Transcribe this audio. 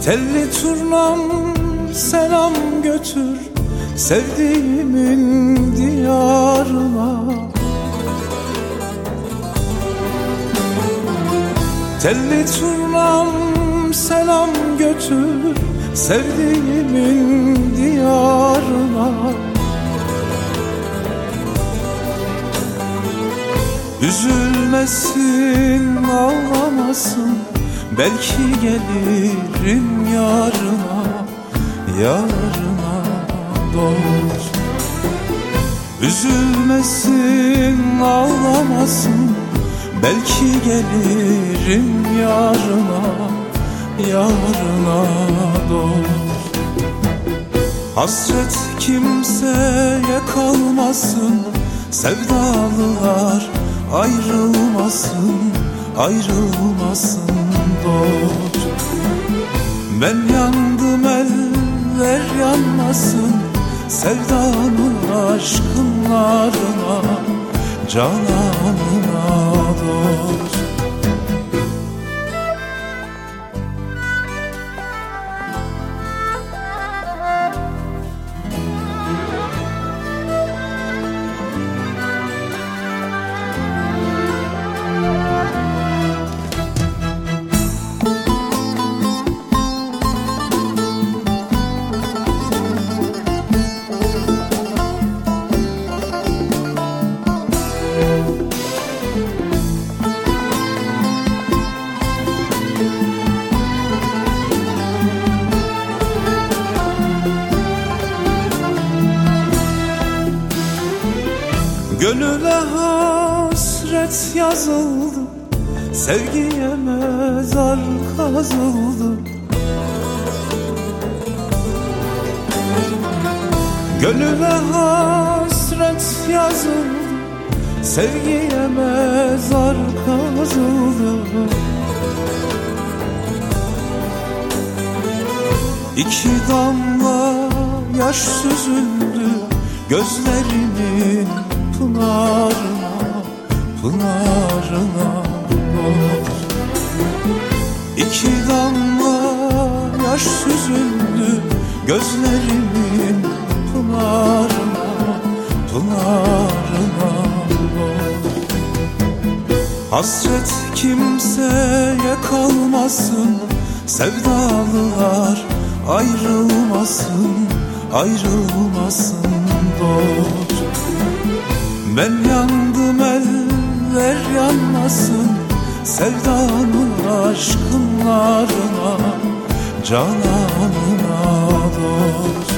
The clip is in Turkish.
Telli turnam selam götür sevdiğimin diyarına. Telli turnam selam götür sevdiğimin diyarına. Üzülmesin, ağlamasın, belki gelirim yarına, yarına dost. Üzülmesin, ağlamasın, belki gelirim yarına, yarına dost. Hasret kimseye kalmasın, sevdalılar ayrılmasın, ayrılmasın dost. Ben yandım, eller yanmasın, sevdanın aşkın narına, cananına dost. Gönüle hasret yazıldı, sevgiye mezar kazıldı. Gönüle hasret yazıldı, sevgiye mezar kazıldı. İki damla yaş süzüldü gözlerimin pınarına, pınarına dost. İki damla yaş süzüldü gözlerimin pınarına, pınarına dost. Hasret kimseye kalmasın, sevdalılar ayrılmasın, ayrılmasın dost. Ben yandım, eller yanmasın, sevdanın aşkın narına, cananına dost.